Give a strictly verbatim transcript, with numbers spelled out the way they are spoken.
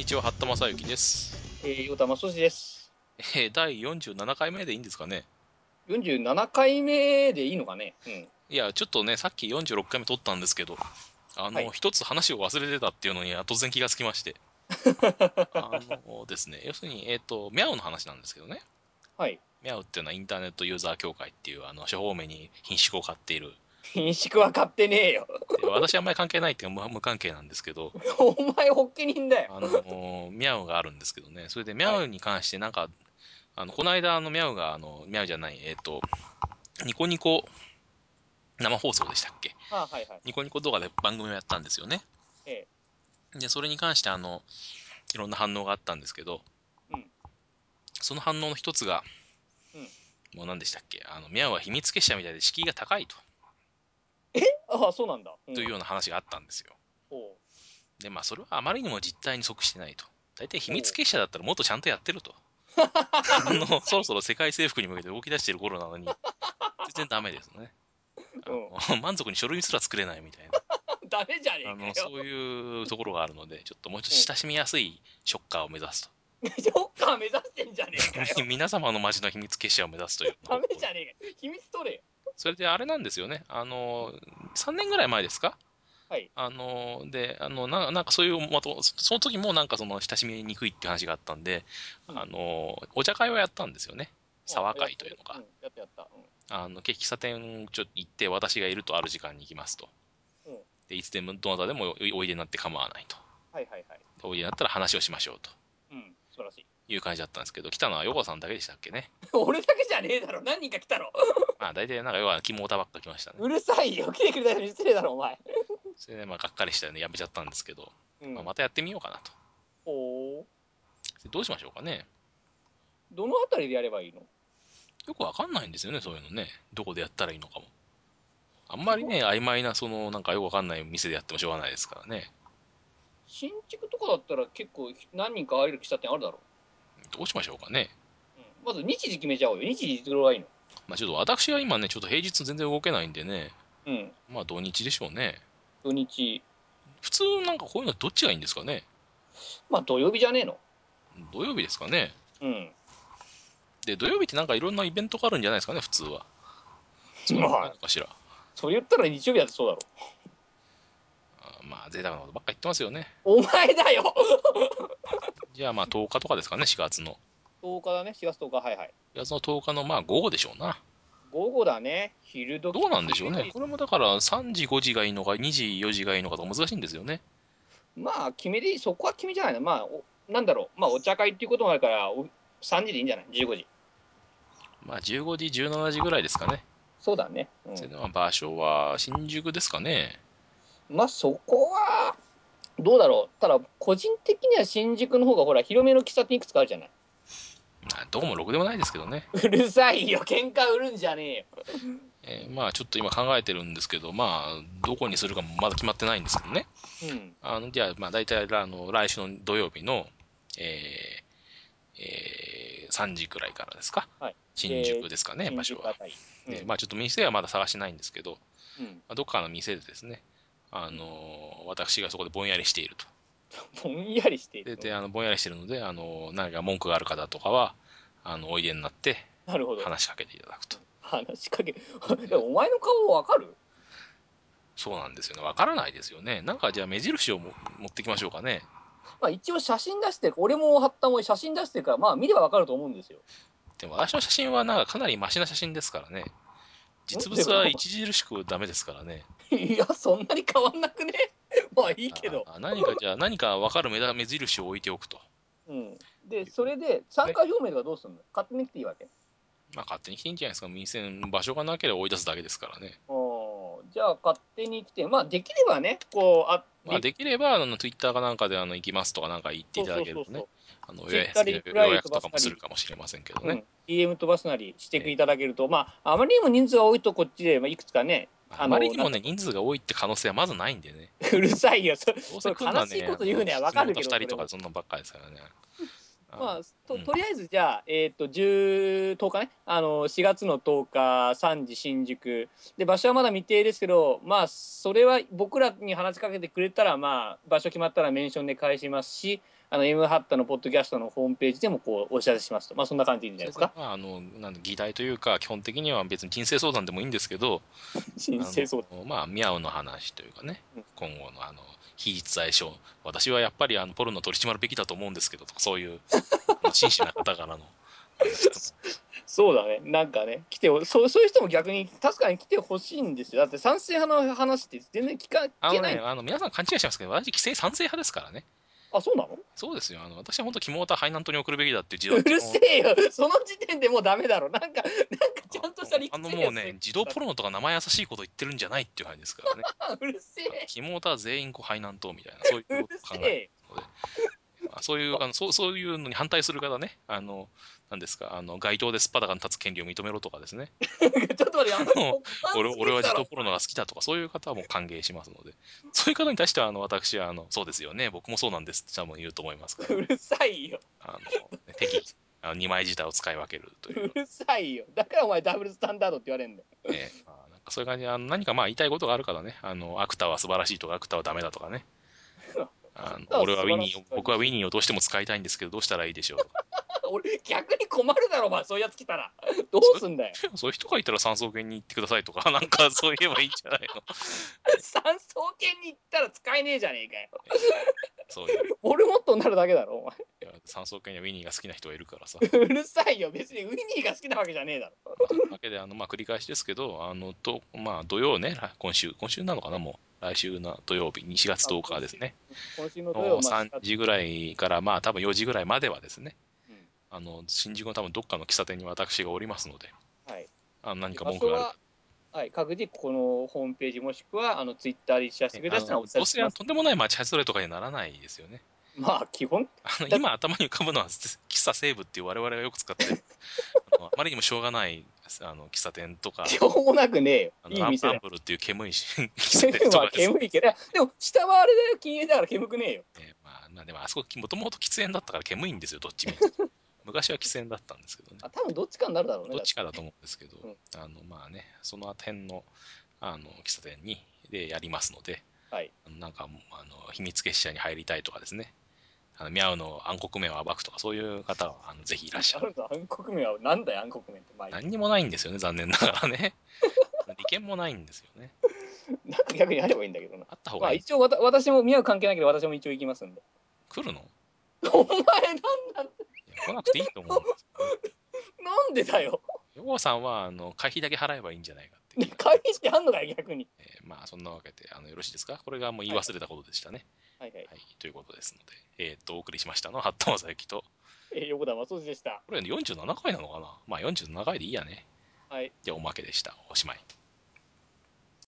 にちは、八田正幸です。 えー、ヨタマソシです。 えー、だいよんじゅうななかいめでいいんですかね。 よんじゅうななかいめでいいのかね。うん。 いや、ちょっとね、さっきよんじゅうろっかいめ撮ったんですけど、あの、 はい。 一つ話を忘れてたっていうのに突然気がつきまして。あのですね、要するに、えっと、ミャオの話なんですけどね。 はい。 ミャオっていうのはインターネットユーザー協会っていう、あの、処方面に品種を買っている。 品種は買ってねえよ。 で、私はあんまり関係ないっていうか無無関係なんですけど、 お前、ホッケ人だよ。 あの、ミャオがあるんですけどね。それでミはい。 ャオに関してなんか、あの、この間、あの、ミャオが、あの、ミャオじゃない、えっと、ニコニコ生放送でしたっけ？ あ、はいはい。 ニコニコ動画で番組をやったんですよね。 ええ。 で、それに関してあの、いろんな反応があったんですけど、 うん。 その反応の一つが、 うん。 もう何でしたっけ？あの、ミャオは秘密結社みたいで敷居が高いと、 えあ、そうなんだ。うん。 というような話があったんですよ。 ほで、まあ、それはあまりにも実態に即してないと。大体秘う。ほ密結社だったらもっとちゃんとやってると。あう。うるの、そろさい。 そろ世界征服に向けて動き出している頃なのに、全然ダメですね。あうの、満足に書類すら作れないみたいな。 ん。ダメじゃあの、 ねえかよ。 そういうところがあるので、ちょっともうちょっとうん。 親しみやすいショッカーを目指すと。 ジョッカー目指してんじゃねえかよ。 皆様の街の秘密結社を目指すというようなダ方向で。 メじゃねえかよ。秘密取れよ。 それであれなんですよね。あうん。 の、さんねんぐらい前ですか？ はい。 あの、で、あの、な、なんかそういう、まと、その時もなんかその親しみにくいっていう話があったんで、 うん。 あの、お茶会をやったんですよね。沢あ、やった。 会というのが。 うん。やったやった。 あの、喫茶店ちょっと行って私がいるとある時間に行きますと。 うん。うん。 で、いつでもどなたでもおいでになって構わないと。 はいはいはい。 おいでになったら話をしましょうとうん。素晴らしい。 いう感じだったんですけど、来たのはヨコさんだけでしたっけね。 俺だけじゃねえだろ。何人か来たろ。 まあ大体なんか要は肝オタばっか来ましたね。 うるさいよ。来てくれたのに失礼だろ、お前。 それでまあがっかりしたよね、やめちゃったんですけど、まあ、 うん。 またやってみようかなと。 ほう。 どうしましょうかね。 どのあたりでやればいいの？ よくわかんないんですよね、そういうのね。どこでやったらいいのかも。あんま基本、 りね、曖昧な、その、なんかよくわかんない店でやってもしょうがないですからね。 新築とかだったら結構何人か会える喫茶店あるだろどうしましょうかね。 う。うん。まず日時決めちゃおうよ。日時いつ頃がいいの？ まあちょっと私は今ね、ちょっと平日全然動けないんでね。 うん。 まあ土日でしょうね。 土日。 普通なんかこういうのどっちがいいんですかね。 まあ土曜日じゃねえの？ 土曜日ですかね。 うん。 で、土曜日ってなんかいろんなイベントがあるんじゃないですかね、普通は。そういうのないまあ、 のかしら。 それ言ったら日曜日だってそうだろ。 あまあ贅沢なことばっか言ってますよね。 お前だよ。 じゃあまあとおかとかですかね、しがつの。 とおかだね。しがつとおか。はいはい。 しがつのとおかのまあ午後でしょうな。 午後だね。昼時どうってなんでしょうね。 昼より、 これもだからさんじ、ごじがいいのか、にじ、よじがいいのかとか難しいんですよね。 まあ、決めでいい。そこは決めじゃないの。まあ、おなんだろう。まあ、お茶会っていうこともあるから、おさんじでいいんじゃない？ じゅうご 時。 まあじゅうごじ、じゅうしちじぐらいですかね。 そうだね。うん。 それでまあ場所は新宿ですかね。 まあ、そこは、どうだろう。ただ、個人的には新宿の方が、ほら、広めの喫茶店いくつかあるじゃない。 まあどこもろくでもないですけどね。 うるさいよ。喧嘩売るんじゃねえよ。 えーまあちょっと今考えてるんですけど、まあどこにするかもまだ決まってないんですけどね。 うん。 あの、じゃあまあ大体あの来週の土曜日の、えーえーさんじくらいからですか。 はい。 新で、 宿ですかね、場新所は。 宿あたり。うで、 ん。 まあちょっと店はまだ探してないんですけど、まうん。 あ、どっかの店でですね、あうん。 の私がそこでぼんやりしていると。 ぼんやりしている。 で、で、 うん。 あの、ぼんやりしてるので、あの、何か文句がある方とかは、あの、おいでになってなるほど。 話しかけていただくと。 うん、話しかけ、ででもお前の顔わかる？ そうなんですよね。わからないですよね。なんかじゃあ目印をも持ってきましょうかね。 まあ一応写真出してる、俺も貼ったも写真出してるから、まあ見ればわかると思うんですよ。 でも私の写真はなんかかなりマシな写真ですからね。 ん実物はでも、 著しくダメですからね。 いや、そんなに変わんなくね？まあいいけど。 あ何かじゃあ何かわかる目目印を置いておくとうん。で、 いう。 それで参ね。 加表明とかどうするの？勝手に来ていいわけ？ まあ勝手に来ていいんじゃないですか。店の場所がなければ追い出すだけですからね。 おー、じゃあ勝手に来て、まあできればね、こう、あ、リ、 まあできれば、あの、ツイッターかなんかであの、行きますとかなんか言っていたそうそだけるとね、 うそうそう。 あの、予ツイッター約でリプライ予約とかも飛ばすなり、 するかもしれませんけどね。 うん、ディーエム 飛ばすなりしてえいただけると、まあ、あまりにも人数が多いとこっちで、まあ、いくつかね、 ああの、 まりにもね、 なんだろ人数が多いって可能性はまずないんでね。 う。うるさいよ。そ、 どうせそれ来るのはね、 悲しいこと言うあの、 ねはわかるキモタけど、それも。 ふたりとかそんなのばっかですからね。あの、 まあ、と、 うん。 とりあえずじゃあ、えっと、じゅう、とおかね。あの、しがつのとおか、さんじ新宿。で、場所はまだ未定ですけど、まあ、それは僕らに話しかけてくれたら、まあ、場所決まったらメンションで返しますし、 あの M ハッタのポッドキャストのホームページでもこうお知らせしますと、まあそんな感じでいいんじゃないですか。 まあ、あの、なんだ議題というか、基本的には別に人生相談でもいいんですけど、あの、 申請そう。 まあ、ミャオの話というかね、 うん、 今後のあの、非実在症、私はやっぱりあの、ポルノ取り締まるべきだと思うんですけど、とかそういう、あの真摯な方からの、あの、質問。 そうだね。なんかね、来てほ、そう、そういう人も逆に確かに来てほしいんですよ。だって賛成派の話って全然聞か、聞あのね、 けない。 あの、皆さん勘違いしてますけど、私、規制賛成派ですからね。 あ、そうなの？ そうですよ。あの、私は本当、キモーターハイナントに送るべきだっていう持論、 うるせえよ。その時点でもうダメだろ。なんか、なんかちゃんとした理あの屈でよ、そういうもうね、児童ポロノとか生優しいこと言ってるんじゃないっていう感じですからね。 の。うるせえ。 キモーター全員こうハイナントみたいな、そういううることを考えてせえ。 るので、まあ、そういう、あのそう、そういうのに反対する方ね、あの、なんですか、あの、街頭ですっぱだかに立つ権利を認めろとかですね、 ちょっと待って、あの、 もう極端俺俺はすぎるだろ、 児童ポロノが好きだとか、そういう方はもう歓迎しますので、そういう方に対しては、あの、私は、あの、そうですよね、僕もそうなんですって多分言うと思いますから、 うるさいよ。 あの、ね適宜、あのにまい舌を使い分けるという、 うるさいよ。だからお前ダブルスタンダードって言われんだよ。 えーまあ、なんかそういう感じで、あの何かまあ言いたいことがあるからね、あの、アクターは素晴らしいとか、アクターはダメだとかね、あの、俺はウィ素晴らしニー、僕はウィい。 ニーをどうしても使いたいんですけど、どうしたらいいでしょうとか。 俺、逆に困るだろ、お前、そういうやつ来たら。どそういう、 うすんだよ。 そういう人がいたら酸素犬に行ってくださいとか、なんかそう言えばいいんじゃないの。 三層圏に行ったら使えねえじゃねえかよ。 えーそういう、 モルモットになるだけだろ、お前。 いや酸素犬やウィニーが好きな人がいるからさ。 うるさいよ。別にウィニーが好きなわけじゃねえだろ。 まあ、そんなわけで、あの、まあ、繰り返しですけど、あの、と、まあ、土曜ね、今週、今週なのかな、もう、来週の土曜日、しがつあ、 とおか今週、 ですね、 今週の土曜、 のまあ、 3 しがつ、 時ぐらいから、まあ、多分よじぐらいまではですね、 うん、 あの、新宿の多分どっかの喫茶店に私がおりますので、 はい。 あの何でか文句があるか場所は、はい、各自ここのホームページもしくは、あの、ツイッターで知らせてね、 くれたあの、 人はお伝どうせあのえします。 とんでもない街外れとかにならないですよね。 まあ、基本、 あの、 だって、 今頭に浮かぶのは、喫茶西部っていう我々がよく使ってる、あの、あまりにもしょうがない、あの、喫茶店とか、 しょうもなくねえよ。 あの、ラン、 いい店だよ。 ランブルっていう煙いし喫茶店とまあ、 かですね。 煙いけど、でも、下はあれだよ、禁煙だから煙くねえよ。 えーまあ、まあでもあそこ、もともと喫煙だったから煙いんですよ、どっちみち。昔は喫煙だったんですけどね。 あ、多分どっちかになるだろうね、 どっだって。 ちかだと思うんですけど、 うん。 あの、まあね、その辺の、あの、喫茶店に、でやりますので、 はい。 あのなんか、あの、秘密結社に入りたいとかですね、あの、ミャオの暗黒面を暴くとか、そういう方は、あの、ぜひいらっしゃる。 あるぞ、暗黒面は、なんだよ、暗黒面って。まあいい。 何にもないんですよね、残念ながらね。利権もないんですよね。 なんか逆にあればいいんだけどな。 あった方がいい。 まあ一応わた、私も宮は関係ないけど、私も一応行きますんで。 来るの？ お前、なんなんいや、来なくていいと思うんですけどね。 なんでだよ。 ヨゴさんは、あの、会費だけ払えばいいんじゃないかって気がし会費っますけど。 てあんのかよ、逆に。 えーまあ、そんなわけで、あの、よろしいですか？これがもう言いはい。 忘れたことでしたね。 はいはい。 はい、ということですので、えっと、お送りしましたのは、八田正幸と、 えー、横田正史でした。 これよんじゅうななかいなのかな？まあよんじゅうななかいでいいやね。 はい。 じゃあおまけでした。おしまい。